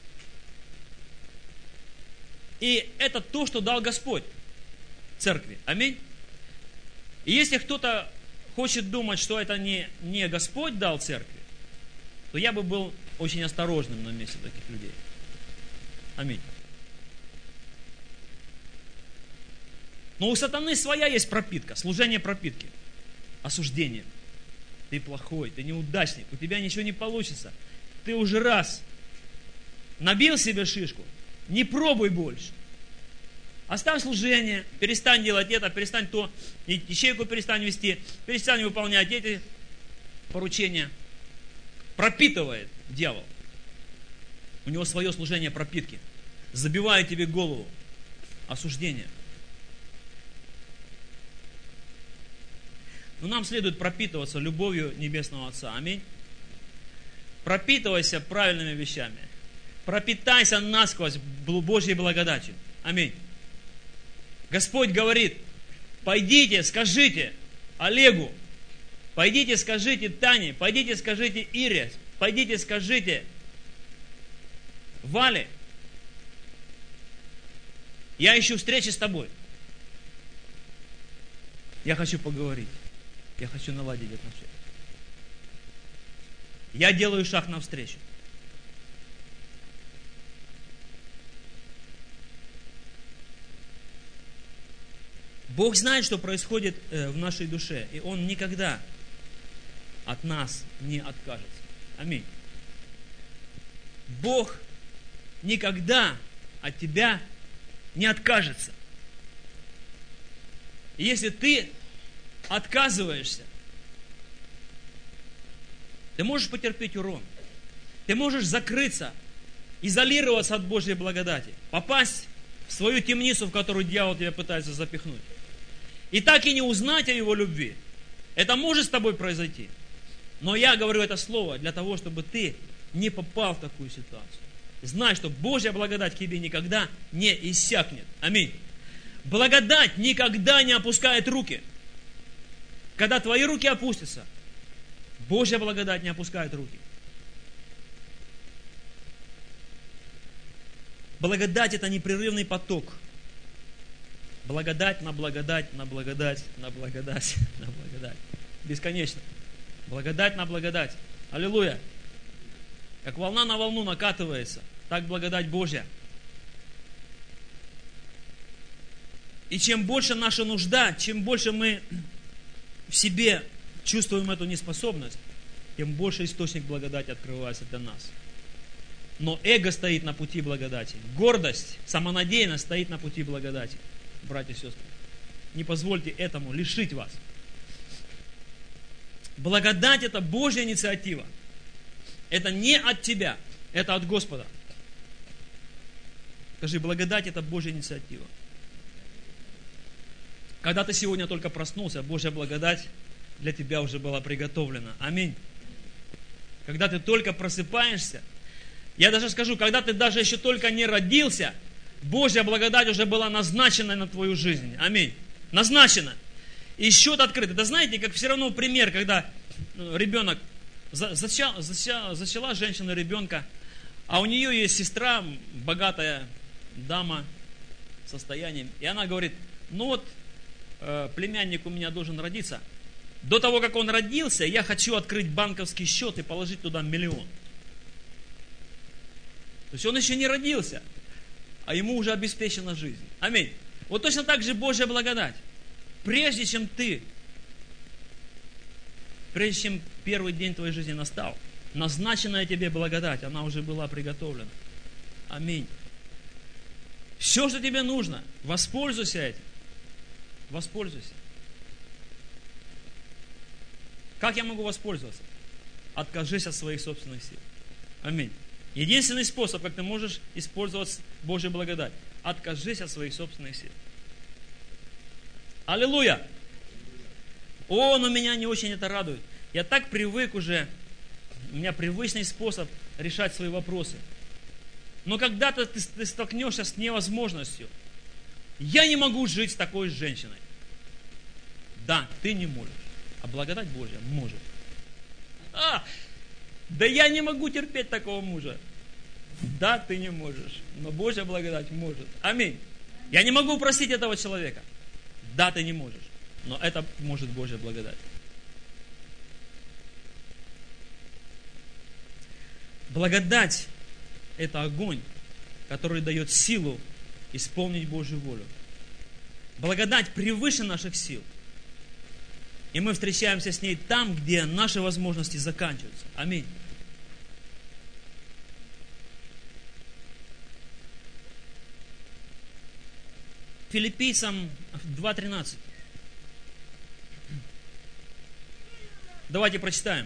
И это то, что дал Господь церкви. Аминь. И если кто-то хочет думать, что это не Господь дал церкви, то я бы был очень осторожным на месте таких людей. Аминь. Но у сатаны своя есть пропитка, служение пропитки, осуждение. Ты плохой, ты неудачник, у тебя ничего не получится. Ты уже раз набил себе шишку, не пробуй больше. Оставь служение, перестань делать это, перестань то, ячейку перестань вести, перестань выполнять эти поручения. Пропитывает дьявол. У него свое служение пропитки. Забивает тебе голову. Осуждение. Но нам следует пропитываться любовью Небесного Отца. Аминь. Пропитывайся правильными вещами. Пропитайся насквозь Божьей благодатью. Аминь. Господь говорит: пойдите, скажите Олегу, пойдите, скажите Тане, пойдите, скажите Ире, пойдите, скажите Вале, Я ищу встречи с тобой. Я хочу поговорить. Я хочу наладить отношения. Я делаю шаг навстречу. Бог знает, что происходит в нашей душе, и Он никогда от нас не откажется. Аминь. Бог никогда от тебя не откажется. И если ты отказываешься, ты можешь потерпеть урон. Ты можешь закрыться, изолироваться от Божьей благодати, попасть в свою темницу, в которую дьявол тебя пытается запихнуть. И так и не узнать о Его любви. Это может с тобой произойти. Но я говорю это слово для того, чтобы ты не попал в такую ситуацию. Знай, что Божья благодать к тебе никогда не иссякнет. Аминь. Благодать никогда не опускает руки. Когда твои руки опустятся, Божья благодать не опускает руки. Благодать – это непрерывный поток. Благодать на благодать, на благодать, на благодать, на благодать. Бесконечно. Благодать на благодать. Аллилуйя. Как волна на волну накатывается, так благодать Божья. И чем больше наша нужда, чем больше мы в себе чувствуем эту неспособность, тем больше источник благодати открывается для нас. Но эго стоит на пути благодати. Гордость, самонадеянность стоит на пути благодати. Братья и сестры, не позвольте этому лишить вас. Благодать – это Божья инициатива. Это не от тебя, это от Господа. Скажи, благодать – это Божья инициатива. Когда ты сегодня только проснулся, Божья благодать для тебя уже была приготовлена. Аминь. Когда ты только просыпаешься, я даже скажу, когда ты даже еще только не родился, Божья благодать уже была назначена на твою жизнь. Аминь. Назначена. И счет открыт. Это знаете, как все равно пример, когда ребенок, зачала женщина ребенка, а у нее есть сестра, богатая дама, с состоянием, и она говорит, ну вот, племянник у меня должен родиться. До того, как он родился, я хочу открыть банковский счет и положить туда 1 000 000. То есть он еще не родился, а ему уже обеспечена жизнь. Аминь. Вот точно так же Божья благодать. Прежде чем первый день твоей жизни настал, назначенная тебе благодать, она уже была приготовлена. Аминь. Все, что тебе нужно, воспользуйся этим. Воспользуйся. Как я могу воспользоваться? Откажись от своих собственных сил. Аминь. Единственный способ, как ты можешь использовать Божью благодать. Откажись от своих собственных сил. Аллилуйя! О, но меня не очень это радует. Я так привык уже, у меня привычный способ решать свои вопросы. Но когда-то ты столкнешься с невозможностью. Я не могу жить с такой женщиной. Да, ты не можешь. А благодать Божья может. Да я не могу терпеть такого мужа. Да, ты не можешь. Но Божья благодать может. Аминь. Я не могу простить этого человека. Да, ты не можешь. Но это может Божья благодать. Благодать – это огонь, который дает силу исполнить Божью волю. Благодать превыше наших сил. И мы встречаемся с ней там, где наши возможности заканчиваются. Аминь. Филиппийцам 2:13. Давайте прочитаем.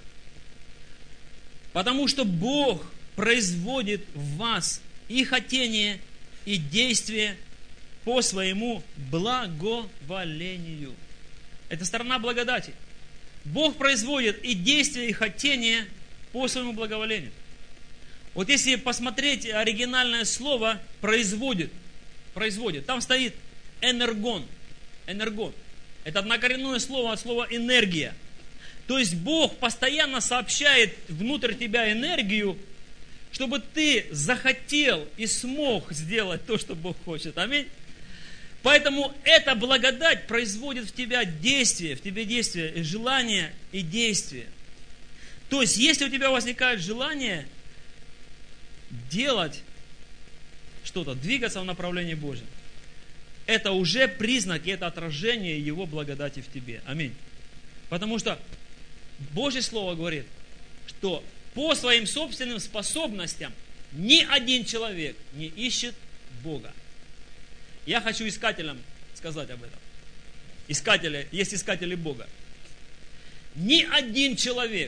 Потому что Бог производит в вас и хотение, и действие по своему благоволению. Это сторона благодати. Бог производит и действие, и хотение по своему благоволению. Вот если посмотреть оригинальное слово производит, там стоит энергон. Энергон. Это однокоренное слово от слова энергия. То есть Бог постоянно сообщает внутрь тебя энергию, чтобы ты захотел и смог сделать то, что Бог хочет. Аминь. Поэтому эта благодать производит в тебе действие, и желание, и действие. То есть, если у тебя возникает желание делать что-то, двигаться в направлении Божьем, это уже признак, и это отражение Его благодати в тебе. Аминь. Потому что Божье Слово говорит, что по своим собственным способностям ни один человек не ищет Бога. Я хочу искателям сказать об этом. Искатели, есть искатели Бога. Ни один человек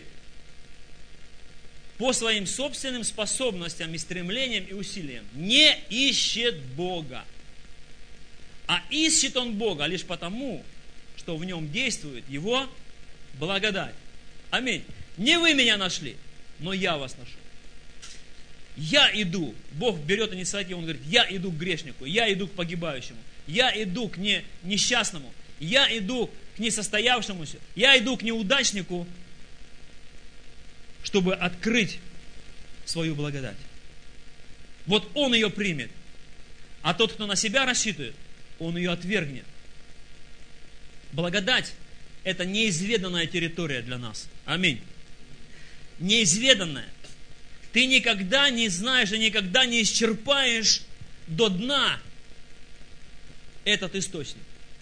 по своим собственным способностям и стремлениям и усилиям не ищет Бога. А ищет он Бога лишь потому, что в нем действует Его благодать. Аминь. Не вы меня нашли, но я вас нашел. Я иду. Бог берет инициативу, Он говорит, я иду к грешнику, я иду к погибающему, я иду к несчастному, я иду к несостоявшемуся, я иду к неудачнику, чтобы открыть свою благодать. Вот Он ее примет. А тот, кто на себя рассчитывает, он ее отвергнет. Благодать – это неизведанная территория для нас. Аминь. Неизведанная. Ты никогда не знаешь и никогда не исчерпаешь до дна этот источник.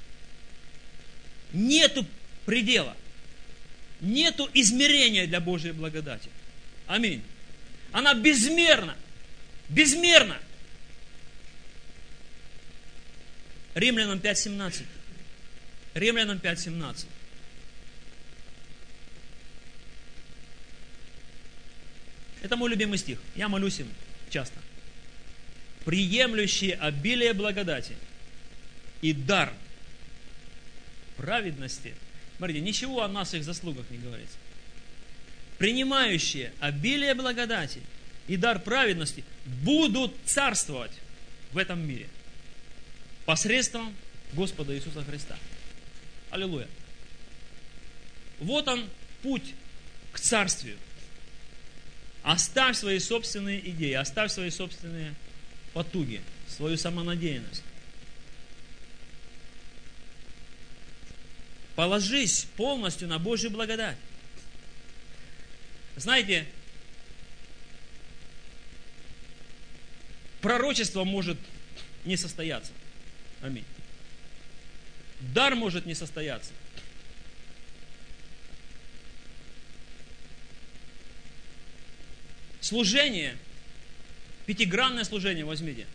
Нету предела. Нету измерения для Божьей благодати. Аминь. Она безмерна. Безмерна. Римлянам 5:17. Римлянам 5:17. Это мой любимый стих. Я молюсь им часто. Приемлющие обилие благодати и дар праведности. Смотрите, ничего о наших заслугах не говорится. Принимающие обилие благодати и дар праведности будут царствовать в этом мире посредством Господа Иисуса Христа. Аллилуйя. Вот он путь к царствию. Оставь свои собственные идеи, оставь свои собственные потуги, свою самонадеянность. Положись полностью на Божью благодать. Знаете, пророчество может не состояться. Аминь. Дар может не состояться. Служение, пятигранное служение возьмите,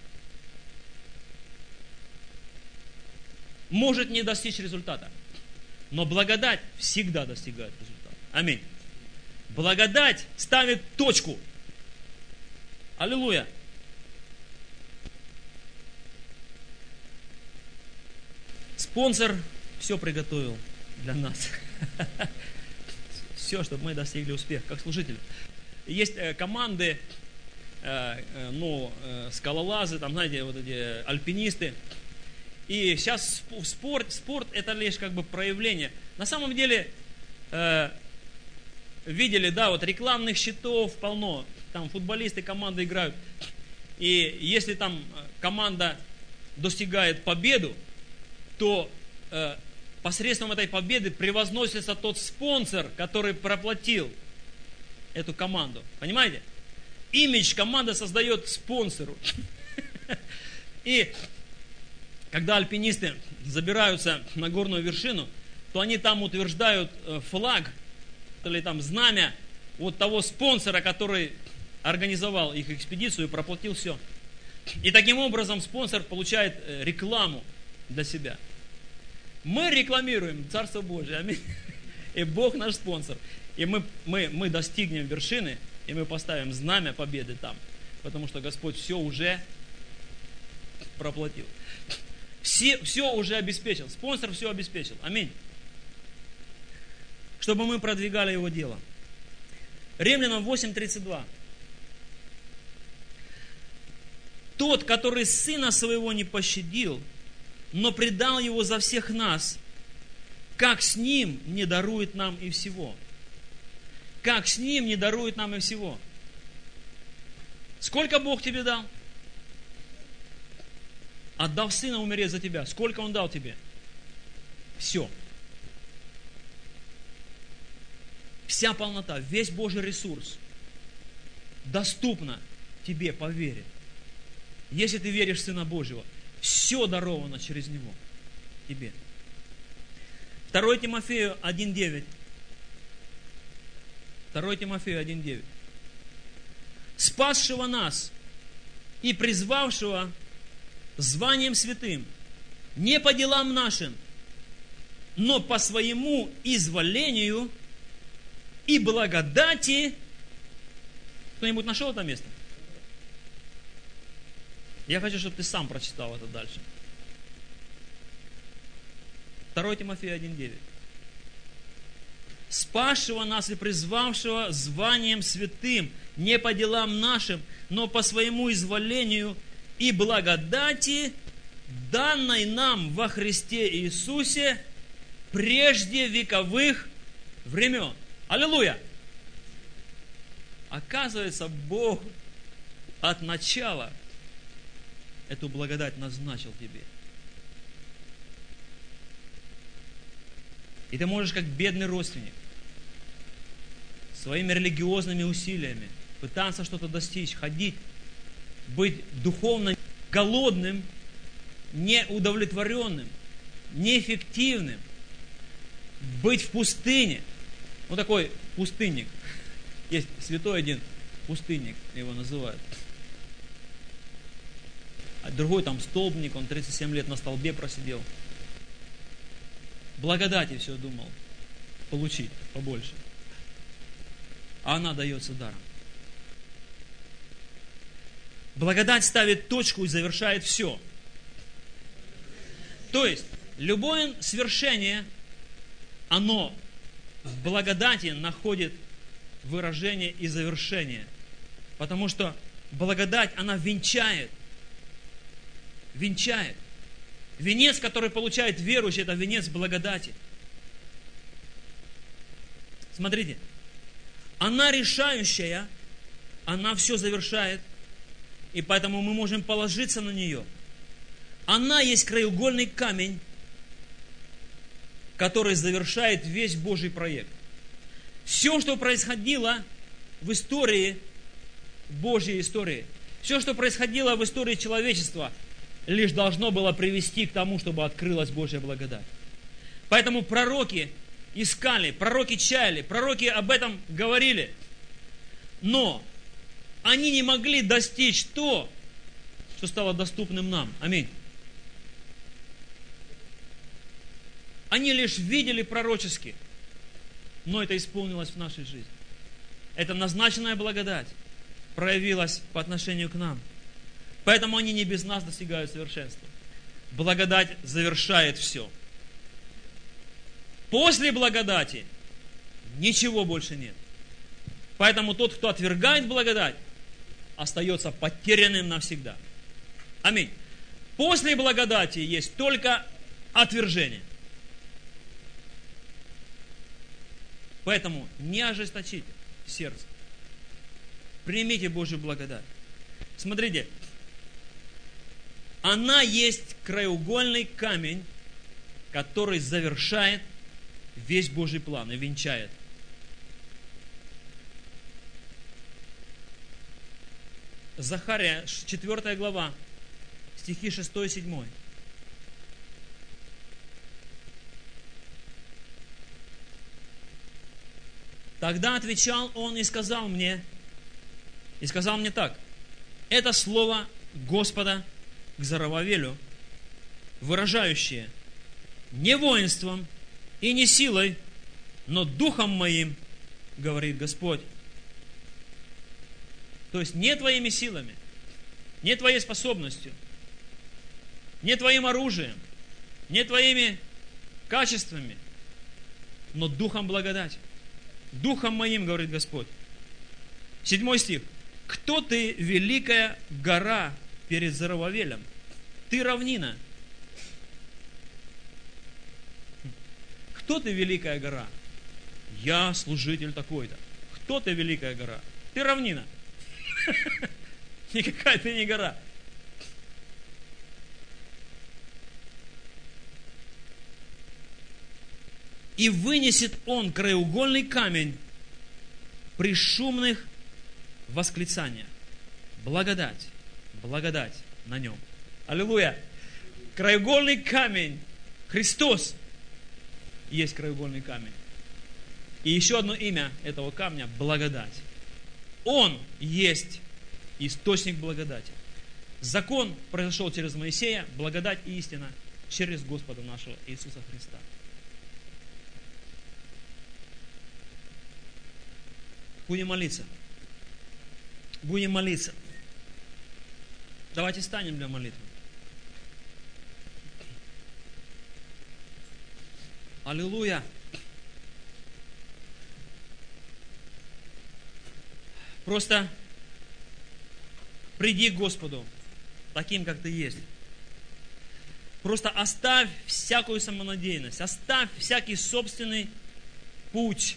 может не достичь результата. Но благодать всегда достигает результата. Аминь. Благодать ставит точку. Аллилуйя. Спонсор все приготовил для нас. Все, чтобы мы достигли успеха, как служители. Есть команды, скалолазы, там, знаете, вот эти альпинисты. И сейчас спорт это лишь как бы проявление. На самом деле, видели, да, вот рекламных щитов полно. Там футболисты, команды играют. И если там команда достигает победу, то посредством этой победы превозносится тот спонсор, который проплатил эту команду. Понимаете? Имидж команда создает спонсору. И когда альпинисты забираются на горную вершину, то они там утверждают флаг или там знамя вот того спонсора, который организовал их экспедицию и проплатил все. И таким образом спонсор получает рекламу для себя. Мы рекламируем Царство Божие, аминь. И Бог наш спонсор. И мы достигнем вершины, и мы поставим знамя победы там. Потому что Господь все уже проплатил. Все уже обеспечил. Спонсор все обеспечил. Аминь. Чтобы мы продвигали Его дело. Римлянам 8:32. Тот, который Сына Своего не пощадил, но предал Его за всех нас, как с Ним не дарует нам и всего. Как с Ним не дарует нам и всего. Сколько Бог тебе дал? Отдав Сына умереть за тебя. Сколько Он дал тебе? Все. Вся полнота, весь Божий ресурс доступно тебе по вере. Если ты веришь в Сына Божьего, все даровано через Него тебе. 2 Тимофею 1:9. 2 Тимофею 1:9. Спасшего нас и призвавшего званием святым, не по делам нашим, но по своему изволению и благодати. Кто-нибудь нашел это место? Я хочу, чтобы ты сам прочитал это дальше. 2 Тимофея 1:9. Спасшего нас и призвавшего званием святым, не по делам нашим, но по своему изволению и благодати, данной нам во Христе Иисусе прежде вековых времен. Аллилуйя! Оказывается, Бог от начала эту благодать назначил тебе. И ты можешь, как бедный родственник, своими религиозными усилиями пытаться что-то достичь, ходить, быть духовно голодным, неудовлетворенным, неэффективным, быть в пустыне. Вот такой пустынник. Есть святой один пустынник, его называют. А другой там столбник, он 37 лет на столбе просидел. Благодати все думал получить побольше. А она дается даром. Благодать ставит точку и завершает все. То есть, любое свершение, оно в благодати находит выражение и завершение. Потому что благодать, она венчает. Венчает. Венец, который получает верующий, это венец благодати. Смотрите. Она решающая, она все завершает, и поэтому мы можем положиться на нее. Она есть краеугольный камень, который завершает весь Божий проект. Все, что происходило в истории, Божьей истории, все, что происходило в истории человечества, лишь должно было привести к тому, чтобы открылась Божья благодать. Поэтому пророки искали, пророки чаяли, пророки об этом говорили. Но они не могли достичь то, что стало доступным нам. Аминь. Они лишь видели пророчески, но это исполнилось в нашей жизни. Эта назначенная благодать проявилась по отношению к нам. Поэтому они не без нас достигают совершенства. Благодать завершает все. После благодати ничего больше нет. Поэтому тот, кто отвергает благодать, остается потерянным навсегда. Аминь. После благодати есть только отвержение. Поэтому не ожесточите сердце. Примите Божью благодать. Смотрите, она есть краеугольный камень, который завершает весь Божий план и венчает. Захария, 4 глава, стихи 6 и 7. Тогда отвечал он и сказал мне так: это слово Господа к Зоровавелю, выражающее: не воинством и не силой, но духом моим, говорит Господь. То есть не твоими силами, не твоей способностью, не твоим оружием, не твоими качествами, но духом благодати. Духом моим, говорит Господь. 7 стих. Кто ты, великая гора перед Зоровавелем? Ты равнина. Кто ты, великая гора? Я служитель такой-то. Кто ты, великая гора? Ты равнина. Никакая ты не гора. И вынесет он краеугольный камень при шумных восклицаниях. Благодать, благодать на нем. Аллилуйя! Краеугольный камень. Христос есть краеугольный камень. И еще одно имя этого камня – благодать. Он есть источник благодати. Закон произошел через Моисея, благодать и истина через Господа нашего Иисуса Христа. Будем молиться. Будем молиться. Давайте встанем для молитвы. Аллилуйя. Просто приди к Господу таким, как ты есть. Просто оставь всякую самонадеянность, оставь всякий собственный путь,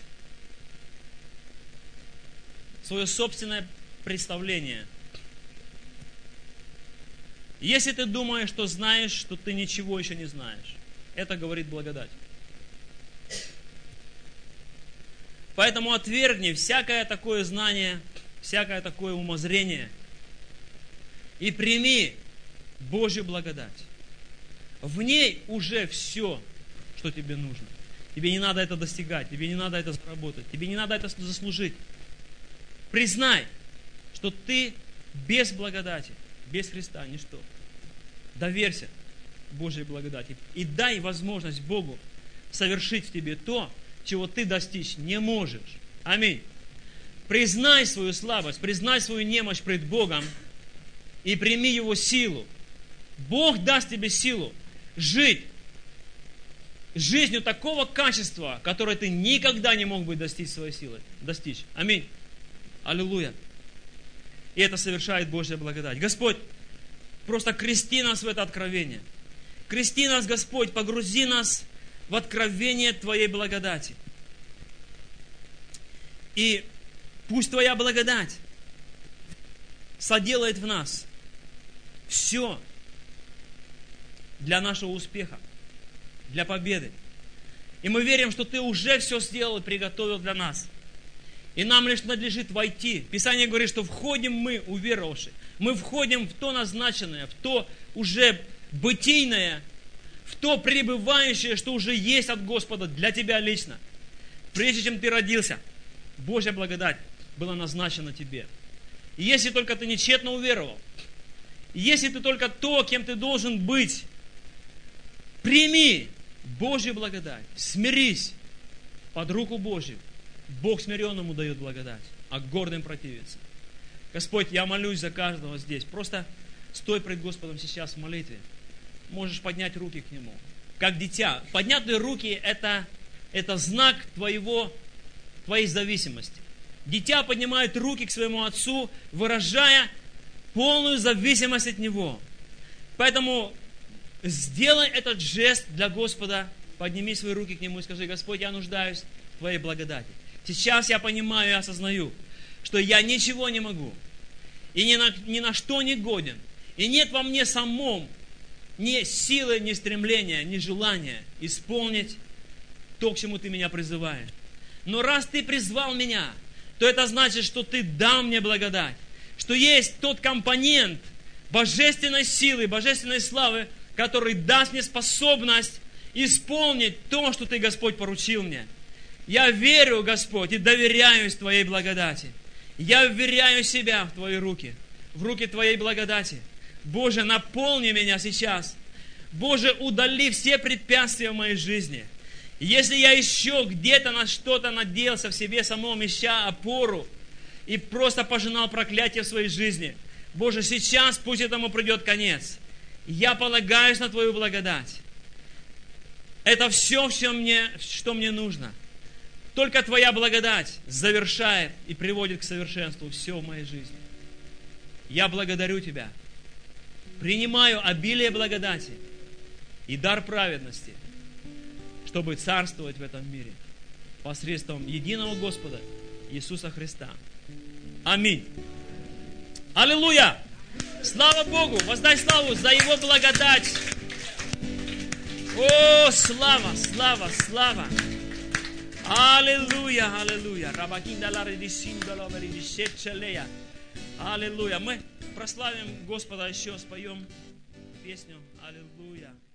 свое собственное представление. Если ты думаешь, что знаешь, что ты ничего еще не знаешь, это говорит благодать. Поэтому отвергни всякое такое знание, всякое такое умозрение и прими Божью благодать. В ней уже все, что тебе нужно. Тебе не надо это достигать, тебе не надо это заработать, тебе не надо это заслужить. Признай, что ты без благодати, без Христа ничто. Доверься Божьей благодати и дай возможность Богу совершить в тебе то, чего ты достичь не можешь. Аминь. Признай свою слабость, признай свою немощь пред Богом и прими Его силу. Бог даст тебе силу жить жизнью такого качества, которое ты никогда не мог бы достичь своей силой. Аминь. Аллилуйя. И это совершает Божья благодать. Господь, просто крести нас в это откровение. Крести нас, Господь, погрузи нас в откровение Твоей благодати. И пусть Твоя благодать соделает в нас все для нашего успеха, для победы. И мы верим, что Ты уже все сделал и приготовил для нас. И нам лишь надлежит войти. Писание говорит, что входим мы, уверовавшие. Мы входим в то назначенное, в то уже бытийное, в то пребывающее, что уже есть от Господа для тебя лично. Прежде чем ты родился, Божья благодать была назначена тебе. И если только ты нечетно уверовал, если ты только то, кем ты должен быть, прими Божью благодать, смирись под руку Божью. Бог смиренному дает благодать, а гордым противится. Господь, я молюсь за каждого здесь. Просто стой пред Господом сейчас в молитве. Можешь поднять руки к Нему. Как дитя. Поднятые руки – это знак твоей зависимости. Дитя поднимает руки к своему отцу, выражая полную зависимость от него. Поэтому сделай этот жест для Господа. Подними свои руки к Нему и скажи: Господь, я нуждаюсь в Твоей благодати. Сейчас я понимаю и осознаю, что я ничего не могу. И ни на что не годен. И нет во мне самом ни силы, ни стремления, ни желания исполнить то, к чему Ты меня призываешь. Но раз Ты призвал меня, то это значит, что Ты дал мне благодать. Что есть тот компонент божественной силы, божественной славы, который даст мне способность исполнить то, что Ты, Господь, поручил мне. Я верю, Господь, и доверяюсь Твоей благодати. Я вверяю себя в Твои руки, в руки Твоей благодати. Боже, наполни меня сейчас. Боже, удали все препятствия в моей жизни. Если я еще где-то на что-то надеялся в себе самом, ища опору, и просто пожинал проклятие в своей жизни, Боже, сейчас пусть этому придет конец. Я полагаюсь на Твою благодать. Это все, что мне нужно. Только Твоя благодать завершает и приводит к совершенству все в моей жизни. Я благодарю Тебя. Принимаю обилие благодати и дар праведности, чтобы царствовать в этом мире посредством единого Господа Иисуса Христа. Аминь. Аллилуйя! Слава Богу! Воздай славу за Его благодать! О, слава, слава, слава! Аллилуйя, аллилуйя! Аллилуйя! Мы прославим Господа еще, споем песню. Аллилуйя!